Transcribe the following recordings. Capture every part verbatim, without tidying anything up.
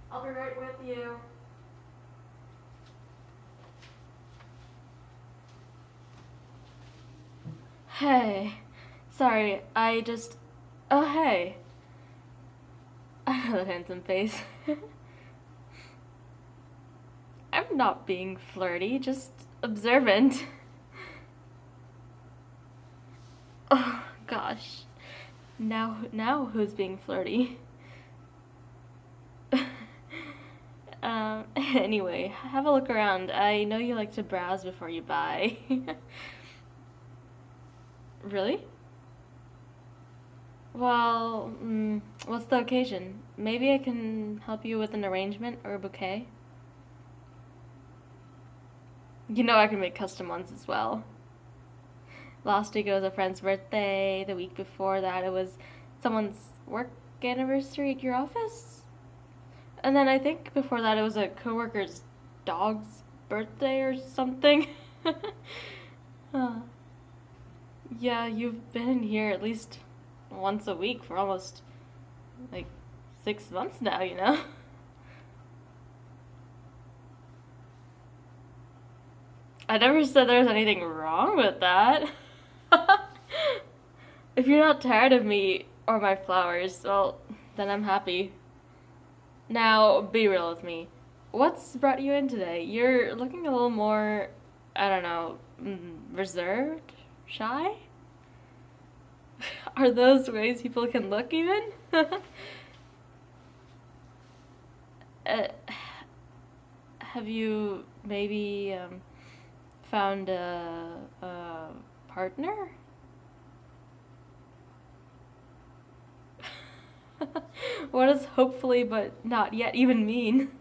I'll be right with you. Hey. Sorry, I just. Oh, hey. I know that handsome face. I'm not being flirty, just observant. Oh, gosh. Now, now who's being flirty? um, anyway, have a look around. I know you like to browse before you buy. Really? Well, mm, what's the occasion? Maybe I can help you with an arrangement or a bouquet. You know I can make custom ones as well. Last week it was a friend's birthday. The week before that it was someone's work anniversary at your office. And then I think before that it was a coworker's dog's birthday or something. Huh. Yeah, you've been in here at least once a week for almost like six months now, you know? I never said there was anything wrong with that. If you're not tired of me or my flowers, well, then I'm happy. Now, be real with me. What's brought you in today? You're looking a little more, I don't know, mm, reserved? Shy? Are those ways people can look, even? uh, have you maybe um, found a, a partner? What does hopefully but not yet even mean?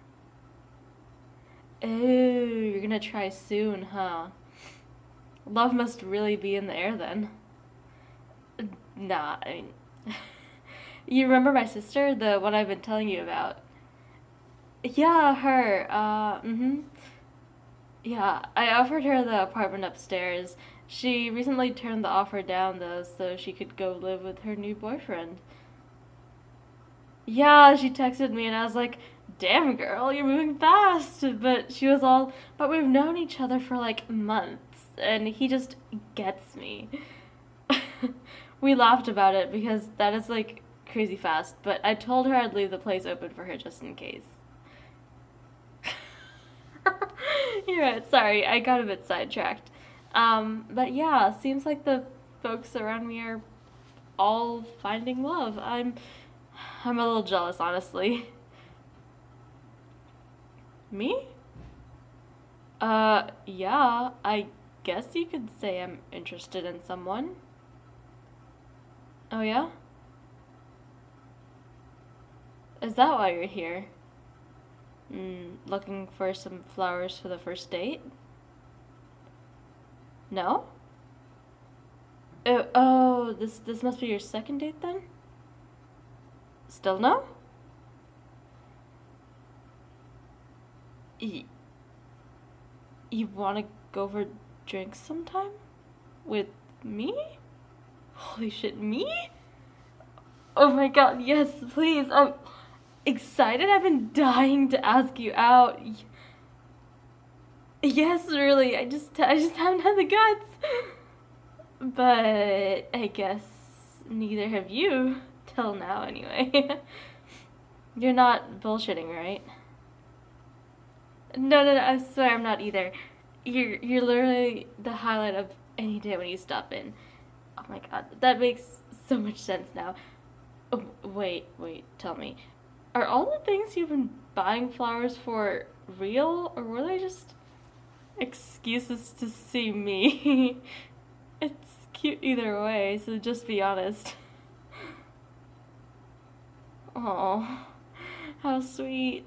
Oh, you're gonna try soon, huh? Love must really be in the air then. Nah, I mean, you remember my sister, the one I've been telling you about? Yeah, her. Uh, mm-hmm. Yeah, I offered her the apartment upstairs. She recently turned the offer down though, so she could go live with her new boyfriend. Yeah, she texted me and I was like, damn girl, you're moving fast. But she was all, but we've known each other for like months and he just gets me. We laughed about it because that is like crazy fast, but I told her I'd leave the place open for her just in case. You're right, sorry, I got a bit sidetracked. Um, but yeah, seems like the folks around me are all finding love. I'm I'm a little jealous, honestly. Me? Uh, yeah, I guess you could say I'm interested in someone. Oh, yeah? Is that why you're here? Mm, looking for some flowers for the first date? No? Oh, oh, this this must be your second date then? Still no? Y- you want to go for drinks sometime? With me? Holy shit, me? Oh my god, yes, please. I'm excited. I've been dying to ask you out. Yes, really. I just I just haven't had the guts. But I guess neither have you till now anyway. You're not bullshitting, right? No, no, no, I swear I'm not either. You're you're literally the highlight of any day when you stop in. Oh my god, that makes so much sense now. Oh, wait, wait, tell me. Are all the things you've been buying flowers for real, or were they just excuses to see me? It's cute either way, so just be honest. Oh, how sweet.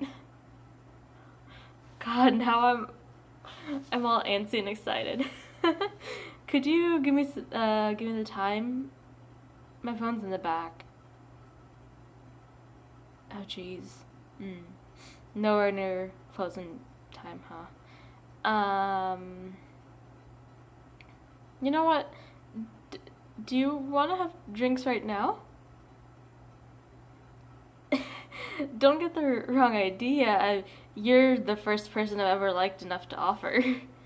God, now I'm I'm all antsy and excited. Could you give me uh give me the time? My phone's in the back. Oh jeez. Mm. Nowhere near closing time, huh? Um. You know what? D- do you want to have drinks right now? Don't get the wrong idea. I, you're the first person I've ever liked enough to offer.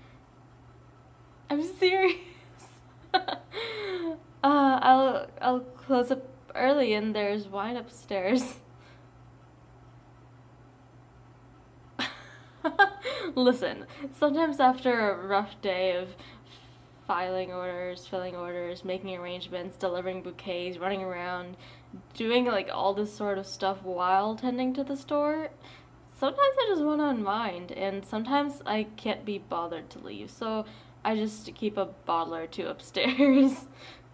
I'm serious. uh, I'll I'll close up early and there's wine upstairs. Listen, sometimes after a rough day of filing orders, filling orders, making arrangements, delivering bouquets, running around, doing like all this sort of stuff while tending to the store, sometimes I just want to unwind, and sometimes I can't be bothered to leave, so I just keep a bottle or two upstairs.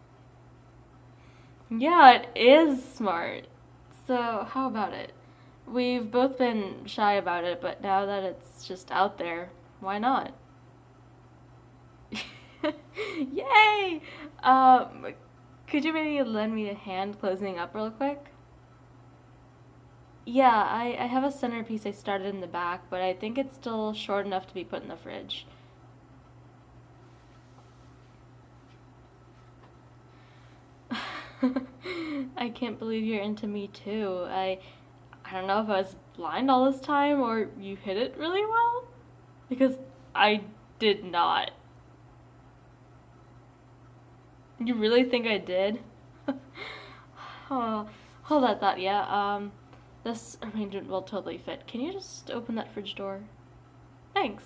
Yeah, it is smart. So, how about it? We've both been shy about it, but now that it's just out there, why not? Yay! Um, could you maybe lend me a hand closing up real quick? Yeah, I, I have a centerpiece I started in the back, but I think it's still short enough to be put in the fridge. I can't believe you're into me too. I I don't know if I was blind all this time or you hit it really well, because I did not. You really think I did? Oh, hold that thought, yeah. Um, this arrangement will totally fit. Can you just open that fridge door? Thanks.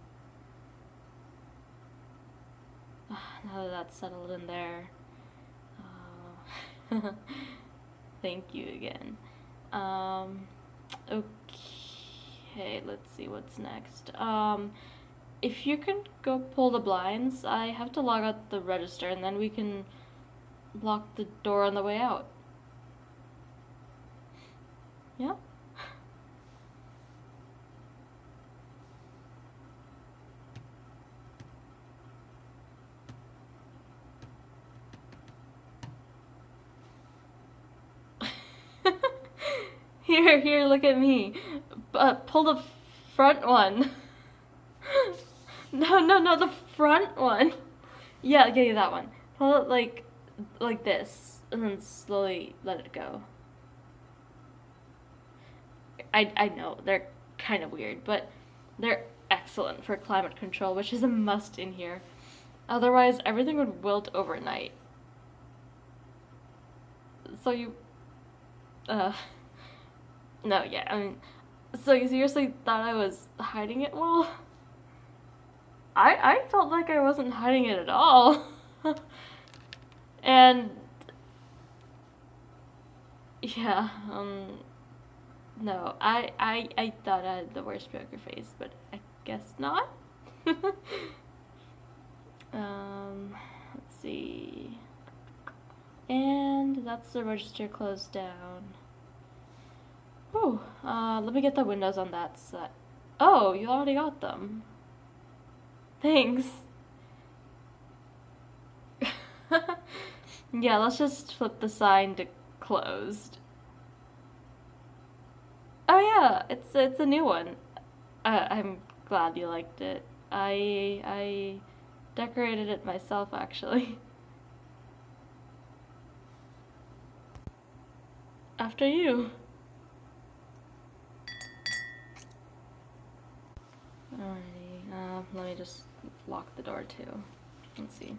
Now that that's settled in there. Uh, thank you again. Um, okay, let's see what's next. Um, if you can go pull the blinds, I have to log out the register and then we can lock the door on the way out. Yeah? Here, here, look at me. Uh, pull the front one. No, no, no, the front one. Yeah, yeah, yeah, that one. Pull it like, like this, and then slowly let it go. I, I know, they're kind of weird, but they're excellent for climate control, which is a must in here. Otherwise, everything would wilt overnight. So you, uh, no, yeah, I mean, so you seriously thought I was hiding it well? I, I felt like I wasn't hiding it at all. And, yeah, um, no, I, I, I thought I had the worst poker face, but I guess not. um, let's see. And that's the register closed down. Oh, uh, let me get the windows on that side. Oh, you already got them. Thanks. Yeah, let's just flip the sign to closed. Oh yeah, it's it's a new one. Uh, I'm glad you liked it. I I decorated it myself actually. After you. Alrighty, uh, let me just lock the door too. Let's see.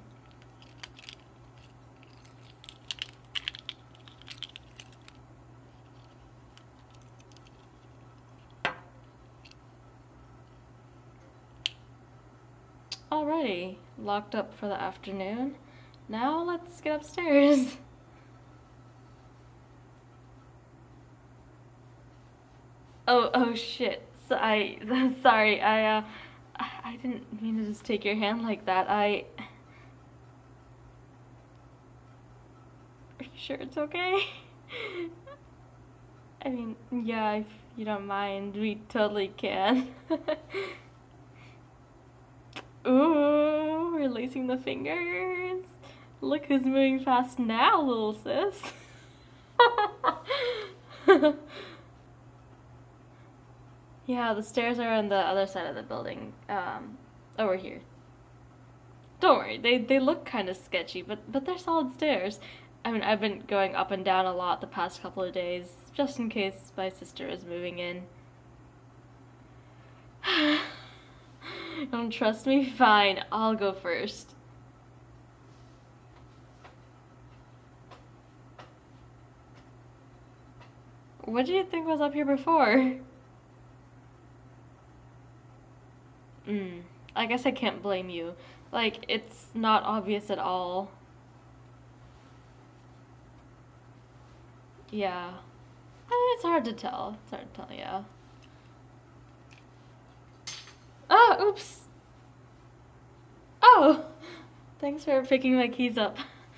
Alrighty, locked up for the afternoon. Now let's get upstairs. Oh, oh shit. So I, sorry, I, uh, I didn't mean to just take your hand like that. I... Are you sure it's okay? I mean, yeah, if you don't mind, we totally can. Ooh, releasing the fingers. Look who's moving fast now, little sis. Yeah, the stairs are on the other side of the building. Um, over here. Don't worry, they they look kind of sketchy, but but they're solid stairs. I mean, I've been going up and down a lot the past couple of days, just in case my sister is moving in. Don't trust me? Fine, I'll go first. What do you think was up here before? Hmm. I guess I can't blame you. Like, it's not obvious at all. Yeah. I mean, it's hard to tell. It's hard to tell, yeah. Oh, oops. Oh! Thanks for picking my keys up.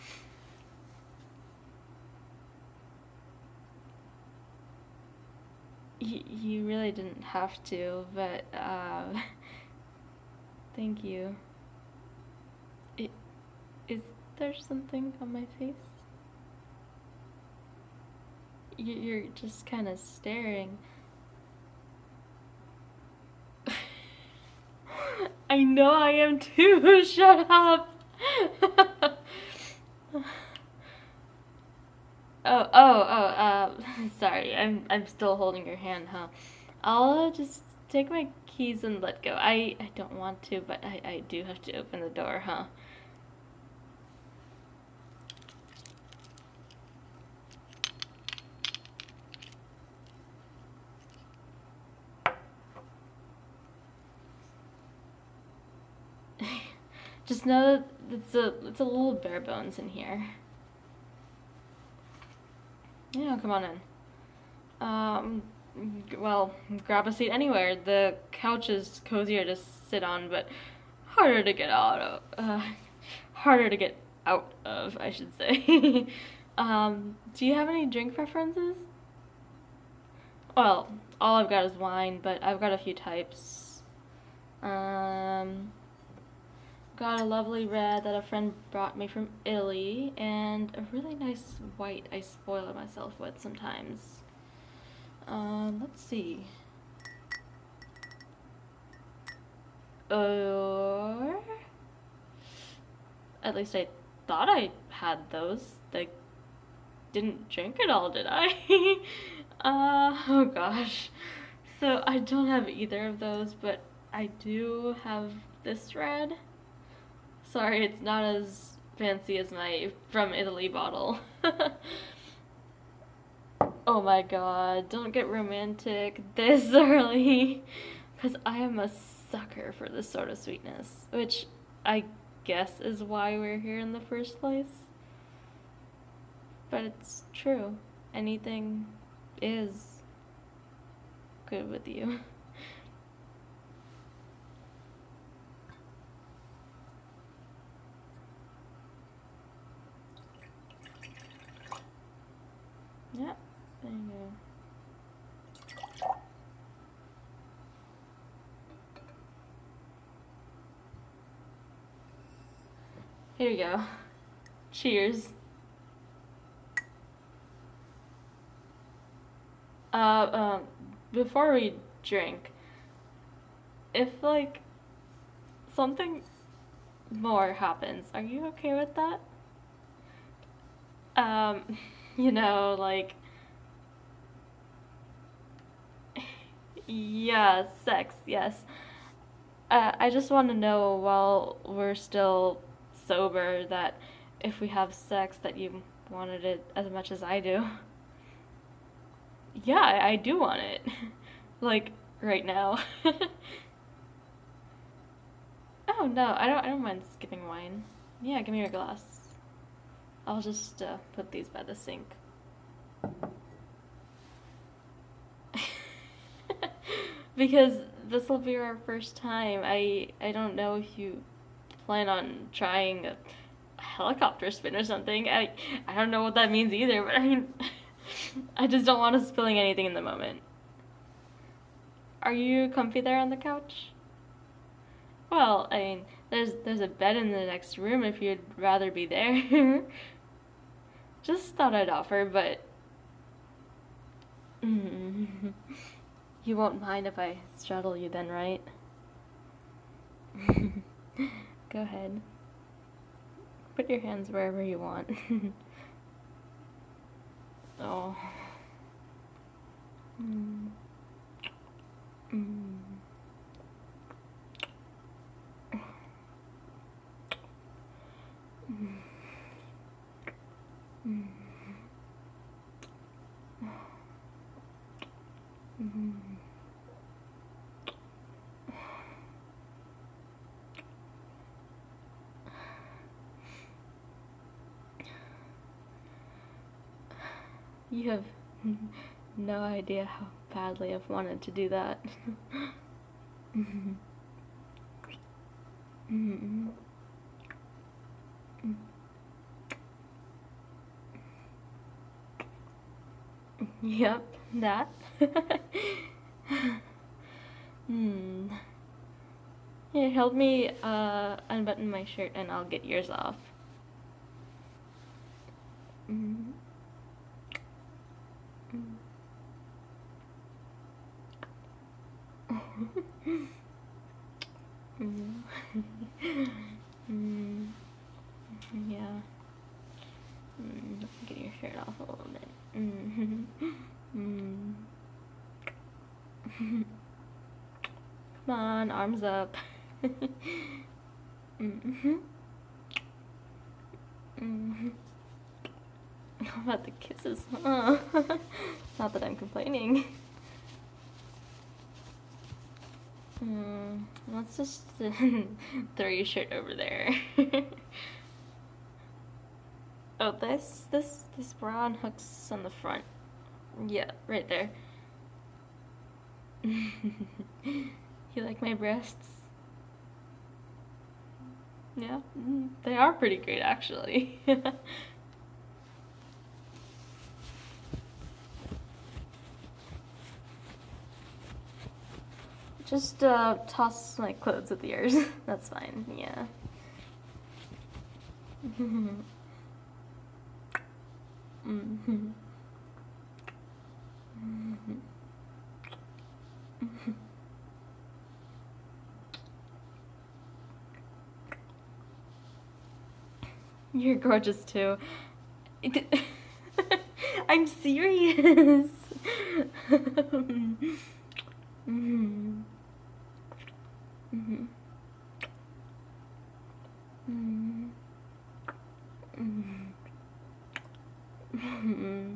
Y- you really didn't have to, but, uh, thank you. I- is there something on my face? Y- you're just kind of staring. I know I am too. Shut up. Oh, oh, oh, uh, sorry. I'm I'm still holding your hand, huh? I'll uh, just take my keys and let go. I I don't want to, but I I do have to open the door, huh? Just know that it's a it's a little bare bones in here. Yeah, come on in. Um, well, grab a seat anywhere. The couch is cozier to sit on, but harder to get out of. Uh, harder to get out of, I should say. um, do you have any drink preferences? Well, all I've got is wine, but I've got a few types. Um, got a lovely red that a friend brought me from Italy, and a really nice white I spoil myself with sometimes. Um, let's see. Or at least I thought I had those. I didn't drink it all, did I? uh, oh gosh. So I don't have either of those, but I do have this red. Sorry, it's not as fancy as my from Italy bottle. Oh my god, don't get romantic this early. Because I am a sucker for this sort of sweetness, which I guess is why we're here in the first place. But it's true. Anything is good with you. Yep, there you go. Here you go. Cheers. Uh, um, before we drink, if like something more happens, are you okay with that? Um, you know, like, yeah, sex, yes. Uh, I just want to know while we're still sober that if we have sex that you wanted it as much as I do. Yeah, I, I do want it. Like right now. Oh no, I don't I don't mind skipping wine. Yeah, give me your glass. I'll just uh, put these by the sink. Because this will be our first time. I I don't know if you plan on trying a helicopter spin or something. I I don't know what that means either, but I mean I just don't want us spilling anything in the moment. Are you comfy there on the couch? Well, I mean, there's there's a bed in the next room if you'd rather be there. Just thought I'd offer, but mm, you won't mind if I straddle you then, right? Go ahead. Put your hands wherever you want. Oh. Mm. Mm. Mm. Mm. Mm. You have no idea how badly I've wanted to do that. Mm. Mm. Mm. Yep, that. Hmm. Here, help me uh, unbutton my shirt and I'll get yours off. Mm. Mm. Mm. Mm. Yeah. Mm. Get your shirt off a little bit. Mm. Mm. Come on, arms up. Mm-hmm. Mm-hmm. How about the kisses? Oh. Not that I'm complaining. Mm, let's just throw your shirt over there. Oh, this, this, this bra on hooks on the front. Yeah, right there. You like my breasts? Yeah, mm, they are pretty great actually. Just uh, toss my clothes with yours. That's fine, yeah. Mm-hmm. Mm-hmm. Mm-hmm. You're gorgeous too. I'm serious. Mm-hmm. Mm-hmm. Mm-hmm. Mm-hmm. Mm-hmm.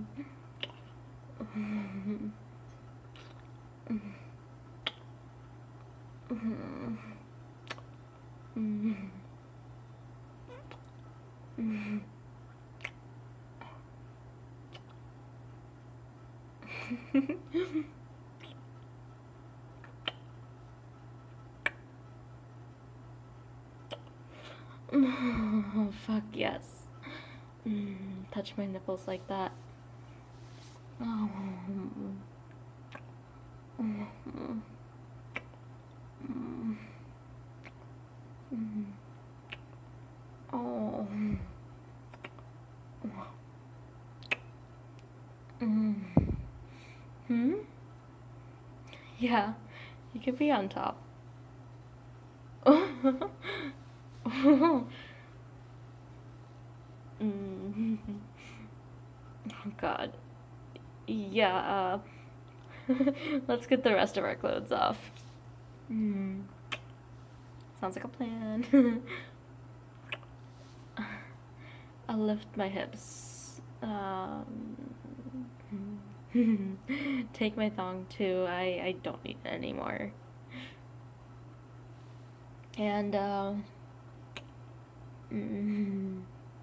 Mm-hmm. Mm-hmm. Mm-hmm. Oh, fuck yes. Mm, touch my nipples like that. Oh. Mm. Mm. Mm. Oh. Mm. Hmm? Yeah, you could be on top. Mm. Oh God. Yeah, uh, let's get the rest of our clothes off. Mm. Sounds like a plan. I'll lift my hips. Um, take my thong too. I, I don't need it anymore. And, uh, mm,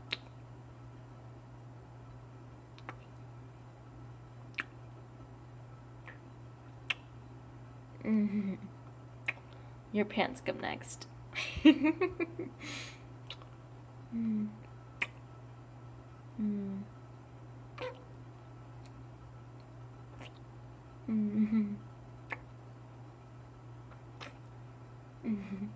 mm, your pants come next. Mm. Mm. Mm. Mm.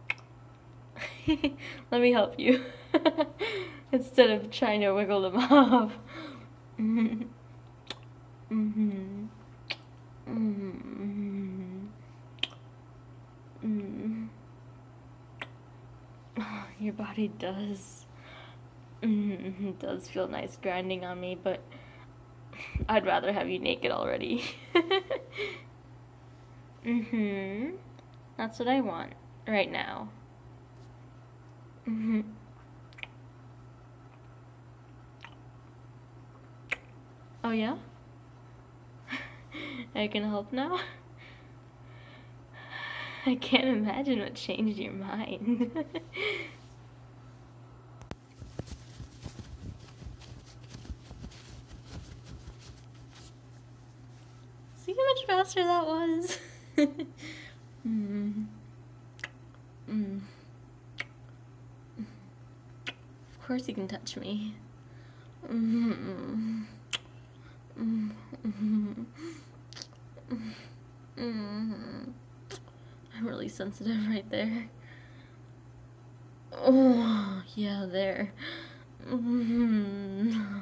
Let me help you. Instead of trying to wiggle them off. Mm. Mm. Mm. Mm. Oh, your body does mm, does feel nice grinding on me, but I'd rather have you naked already. Mm-hmm. That's what I want right now. Mm-hmm. Oh yeah? I can help now? I can't imagine what changed your mind. See how much faster that was? mm. Mm. Of course you can touch me. Mm. Mm. Mm. Mm. I'm really sensitive right there. Oh, yeah, there. Mm.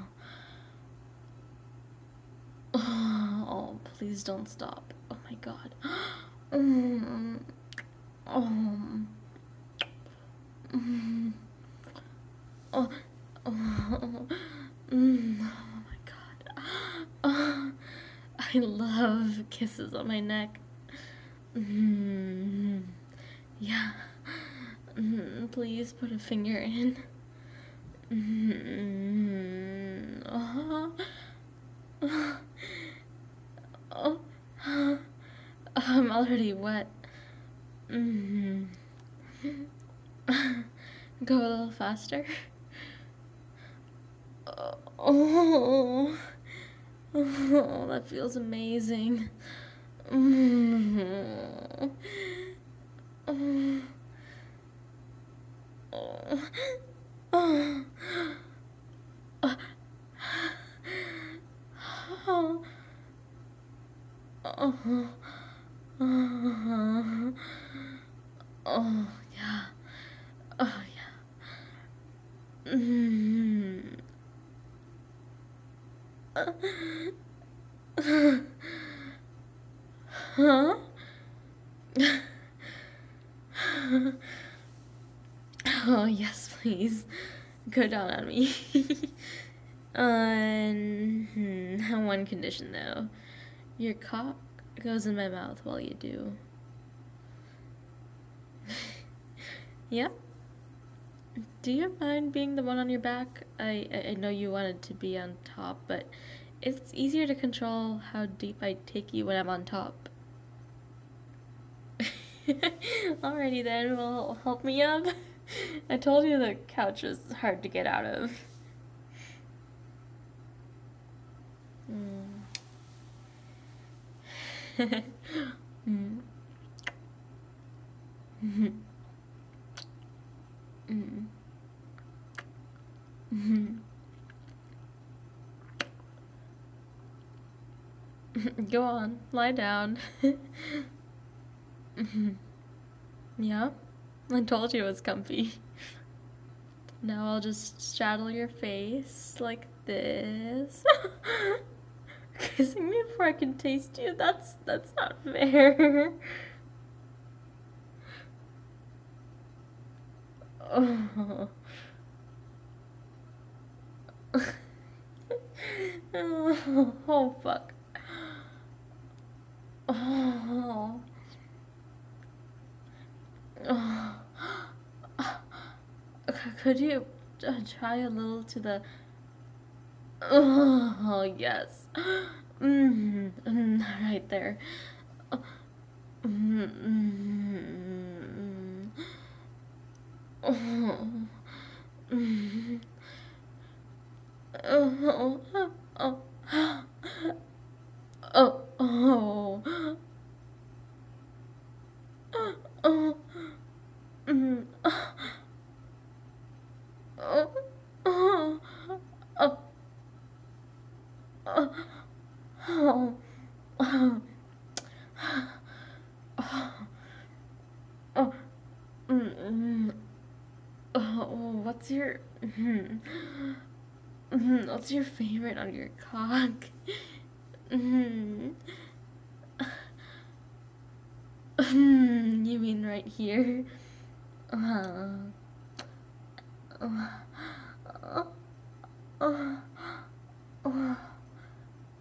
Oh, please don't stop. Oh my god. Mm. Oh. Mm. Oh. Oh. Mm. Oh my god. Oh. I love kisses on my neck. Mm. Yeah. Mm. Please put a finger in. Mm. Oh. Oh. I'm already wet. Mm. Go a little faster. Oh. Oh, that feels amazing. Mm. Oh. Oh. Oh. Oh. Oh. Oh. Oh, yeah. Oh, yeah. Mm. Huh? Oh, yes, please. Go down on me. On hmm, one condition, though. Your cock goes in my mouth while you do. Yeah? Do you mind being the one on your back? I, I, I know you wanted to be on top, but it's easier to control how deep I take you when I'm on top. Alrighty then, well, help me up. I told you the couch was hard to get out of. Mm. mm. Mm. Mm. Mm. Go on, lie down. Yeah, I told you it was comfy. Now I'll just straddle your face like this. Kissing me before I can taste you? That's that's not fair. Oh. Oh, oh fuck. Oh. Oh. Could you uh, try a little to the... Oh, yes. Mm, mm, right there. Mm, mm, oh, mm, oh, oh, oh, oh, oh, mm, oh, oh, oh, oh, oh, oh, oh, mm, mm, oh, what's your, mm, mm, what's your favorite on your cock? Mm, mm, you mean right here? Uh, uh, uh, uh, uh.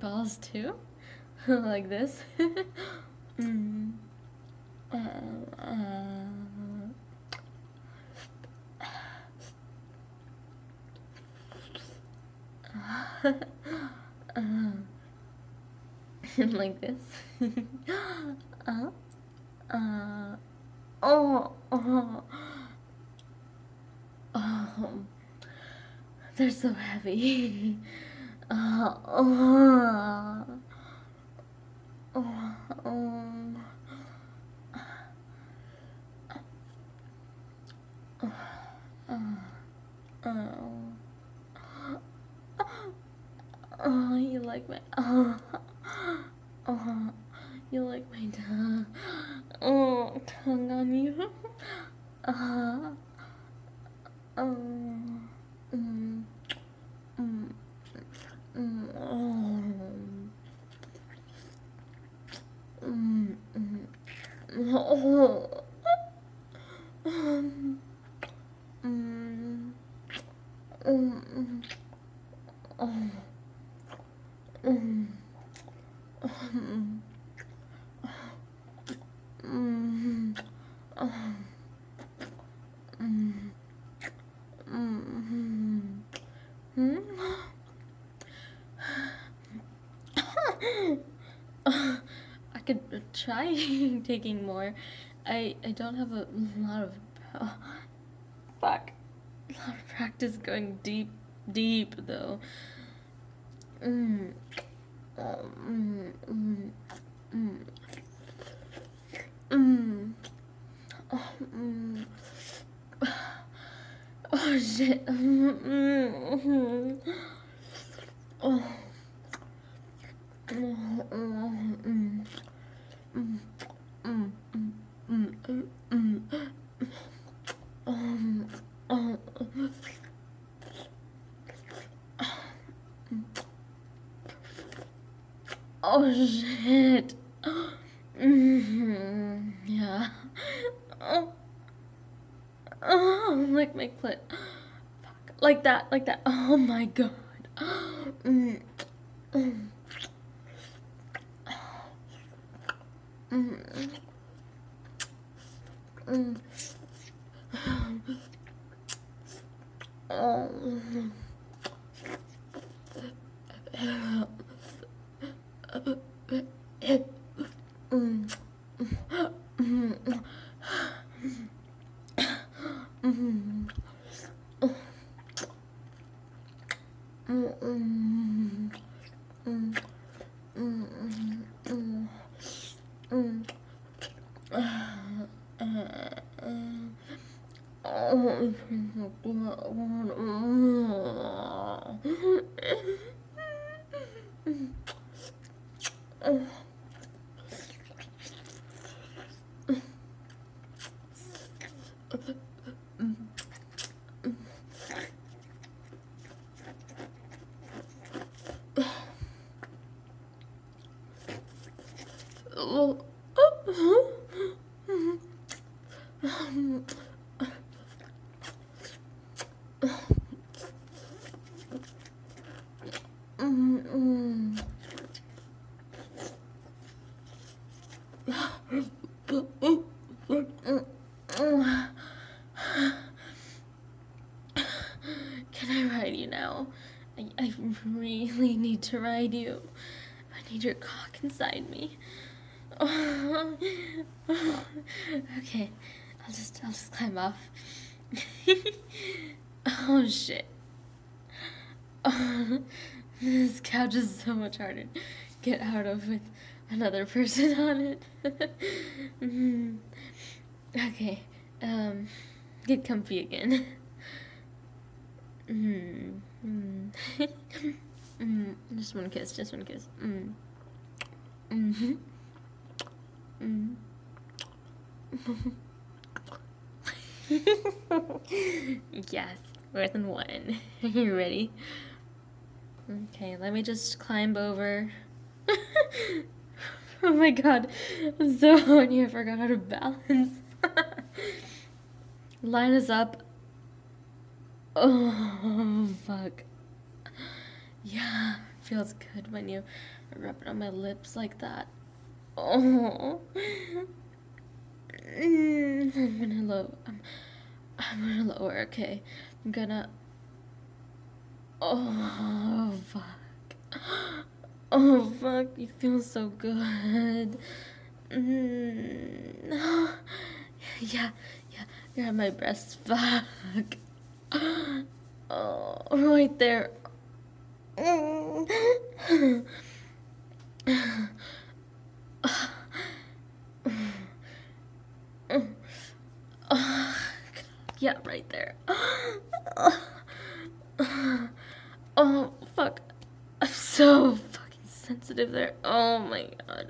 balls too? Like this? mm. uh, uh. uh. Like this? uh. Uh. Oh. Oh. Oh. They're so heavy. Uh, oh, oh, oh, oh, oh, you like my, oh, oh, you like my tongue, oh, tongue on you, uh, oh, mm, mm, mm, oh. Mm, mm, oh, um, mm, mm, oh, mm, um, mm, oh, mm, mm, mm. I could try taking more. I I don't have a lot of oh, fuck. A lot of practice going deep, deep though. Mm. Oh, mm, mm, mm. Mm. Oh, mm. Oh shit. Mm, mm, oh. Oh, oh, mm. Mm, mm, mm, mm, mm, mm. Um, oh, oh shit. Mm, yeah. Oh, oh, like my clit. Fuck. Like that, like that. Oh my god. Mm, mm, mm, mm. Oh. Mm. Mm. Mm. Mm. Mm. Mm. Mm. Mm. Can I ride you now? I, I really need to ride you. I need your cock inside me. Oh. Okay, I'll just I'll just climb off. Oh shit. Oh, this couch is so much harder to get out of with another person on it. mm. Okay, um, get comfy again. Mm. Mm. mm. Just one kiss, just one kiss. Mm. Mm-hmm. Mm. Yes, more than one. You ready? Okay, let me just climb over. Oh my god, I'm so horny, I forgot how to balance. Line us up. Oh, fuck. Yeah, feels good when you rub it on my lips like that. Oh. Mm, I'm gonna low. I'm, I'm gonna lower. Okay. I'm gonna. Oh fuck. Oh fuck. You feel so good. Mm. Yeah, yeah. You're at my breast. Fuck. Oh, right there. Mm. Yeah, right there. Oh, fuck. I'm so fucking sensitive there. Oh my god.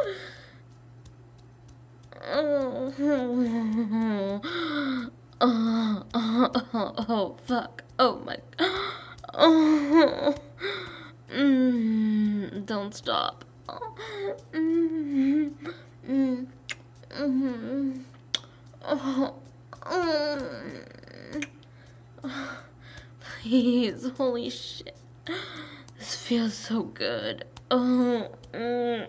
Oh, oh, oh, oh, oh, fuck. Oh my. Oh. Mm, don't stop. Mm, mm, mm, oh, mm. Please, holy shit. This feels so good. Oh, mm.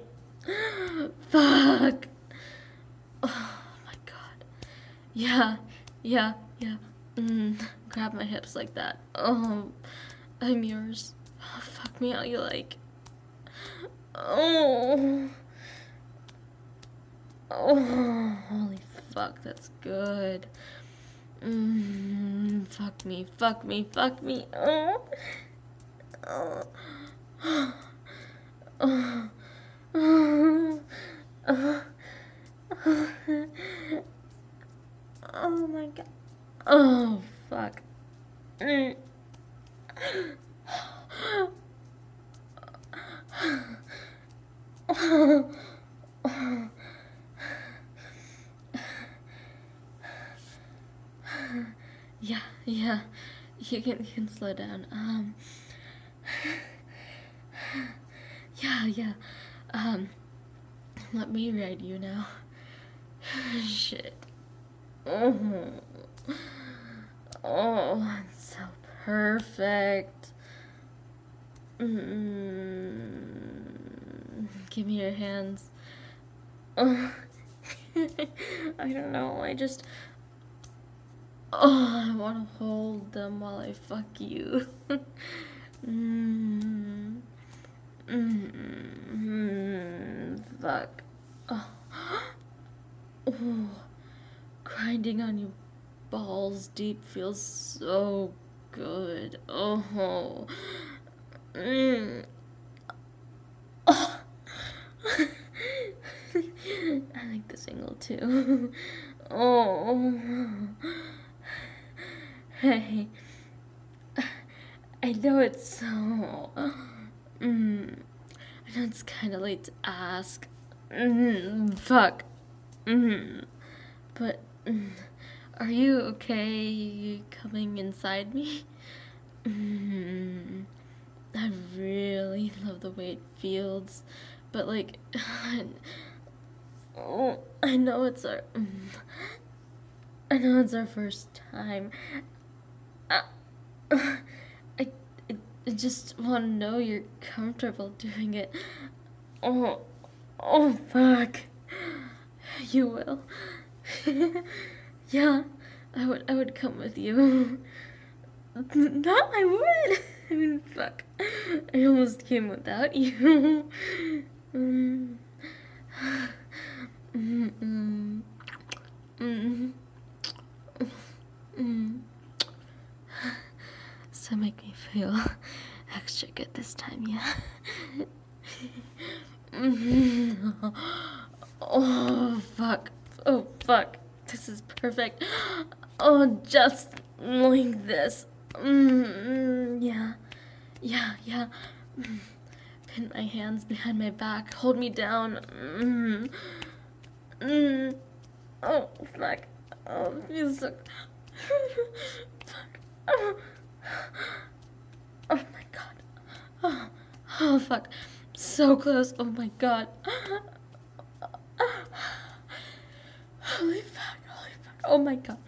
Fuck. Oh my god. Yeah, yeah, yeah. Mm. Grab my hips like that. Oh, I'm yours. Oh, fuck me how you like. Oh. Oh, holy fuck, that's good. Mm, fuck me, fuck me, fuck me. Oh. Oh. Oh. Oh. Oh. Oh my god. Oh, fuck. Mm. Yeah, yeah. You can, you can slow down. Um. Yeah, yeah. Um. Let me ride you now. Shit. Oh. Oh, it's so perfect. Mm. Give me your hands. Oh. I don't know. I just. Oh, I want to hold them while I fuck you. mm. Mm. Fuck. Oh. Oh. Grinding on your balls deep feels so good. Oh. Mm. Oh. I like this angle too. Oh. Hey. I know it's so. Mm. I know it's kind of late to ask. Mm. Fuck. Mm. But. Mm. Are you okay coming inside me? Mm. I really love the way it feels, but like, oh, I know it's our, I know it's our first time. I, I, I just want to know you're comfortable doing it. Oh, oh fuck, you will. Yeah, I would, I would come with you. No, I would. I mean, fuck. I almost came without you. mm. Mm, mm. Mm. Mm. So make me feel extra good this time, yeah? mm. Oh, fuck. Oh, fuck. This is perfect. Oh, just like this. Mm, yeah. Yeah, yeah. Mm. Pin my hands behind my back. Hold me down. Mm. Mm. Oh, fuck. Oh, it feels so... Fuck. Oh. Oh, my God. Oh. Oh, fuck. So close. Oh, my God. Holy fuck. Holy fuck. Oh, my God.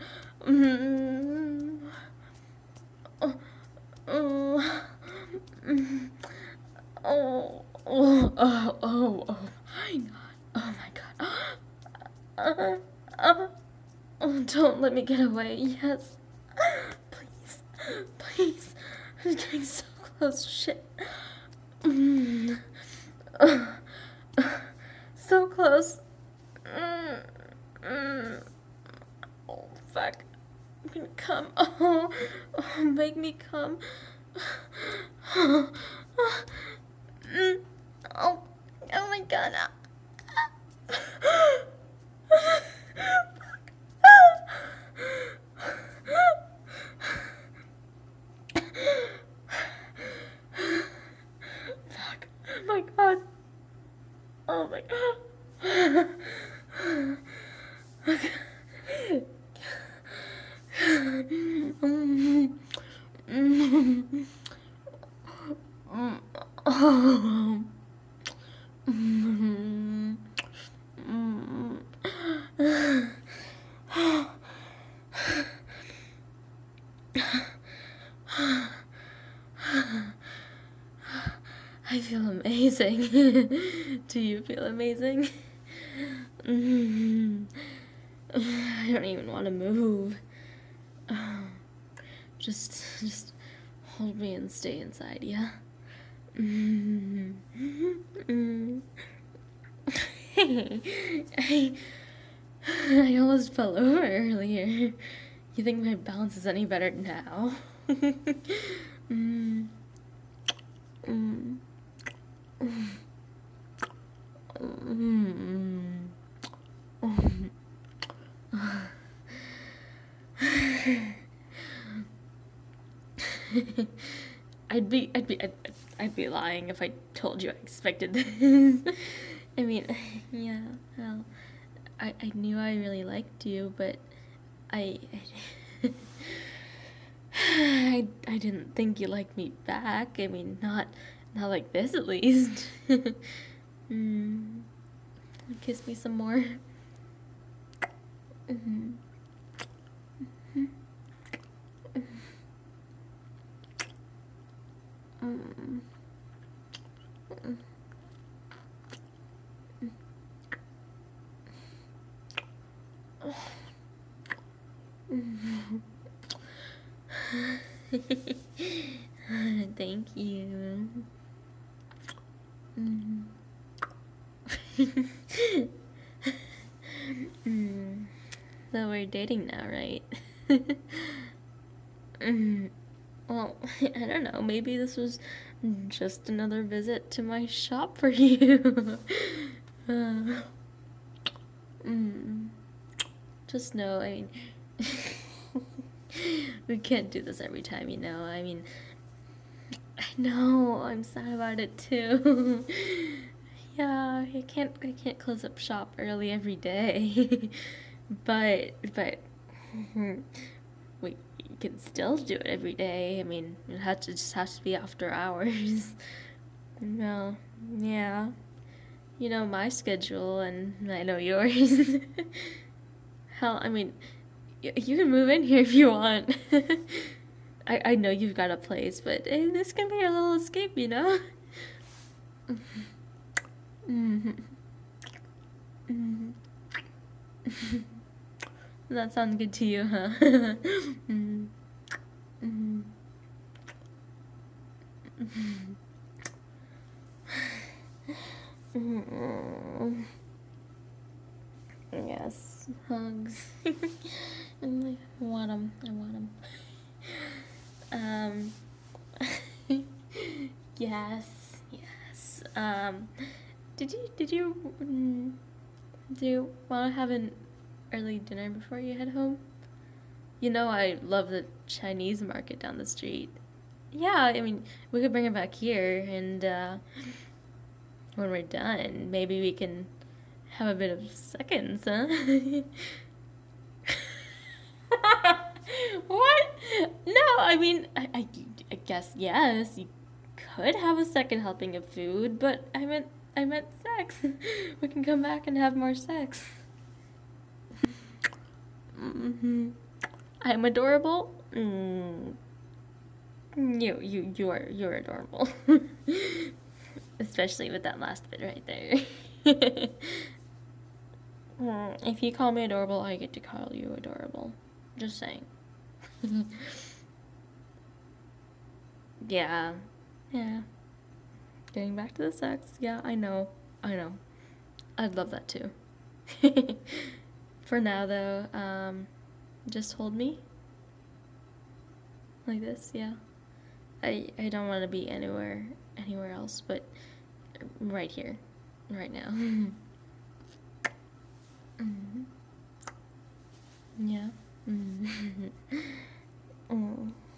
Mm. Oh. Oh. Mm. Uh, uh, oh, don't let me get away. Yes. Please. Please. I'm getting so close. Shit. Mm. Uh, uh, so close. Mm. Mm. Oh, fuck. I'm gonna come. Oh, oh make me come. Oh, mm. oh, oh my god. Fuck. Oh my god. Oh my god. I feel amazing. Do you feel amazing? I don't even want to move. Just, just hold me and stay inside, yeah? I, I almost fell over earlier. You think my balance is any better now? mm. Mm. Mm. I'd be, I'd be, I'd, I'd be lying if I told you I expected this. I mean, yeah, well, I, I knew I really liked you, but I, I, I, I didn't think you liked me back. I mean, not, not like this at least. mm. Kiss me some more. Mm-hmm. Mm. Thank you. Mm. mm. So we're dating now, right? mm. Well, I don't know. Maybe this was just another visit to my shop for you. uh, mm. Just know, I mean, we can't do this every time, you know. I mean, I know, I'm sad about it too. yeah, I can't, I can't close up shop early every day. but, but, we can still do it every day. I mean, it has to, just has to be after hours. no, yeah. You know my schedule, and I know yours. Hell, I mean, y- you can move in here if you want. I, I know you've got a place, but eh, this can be your little escape, you know? mm-hmm. Mm-hmm. That sounds good to you, huh? mm-hmm. Mm-hmm. Mm-hmm. Yes, hugs. I want them. I want them. Um. yes, yes. Um. Did you did you mm, do you want to have an early dinner before you head home? You know I love the Chinese market down the street. Yeah, I mean we could bring it back here, and uh, when we're done, maybe we can have a bit of seconds, huh? what? No, I mean, I, I, I guess yes, you could have a second helping of food, but I meant, I meant sex. we can come back and have more sex. mm-hmm. I'm adorable. Mm. You, you, you are, you're adorable. Especially with that last bit right there. Hmm, if you call me adorable, I get to call you adorable. Just saying. Yeah. Yeah. Getting back to the sex. Yeah, I know. I know. I'd love that too. For now, though, um, just hold me like this. Yeah. I I don't want to be anywhere anywhere else, but right here, right now. Mhm. Yeah. Mhm. Oh.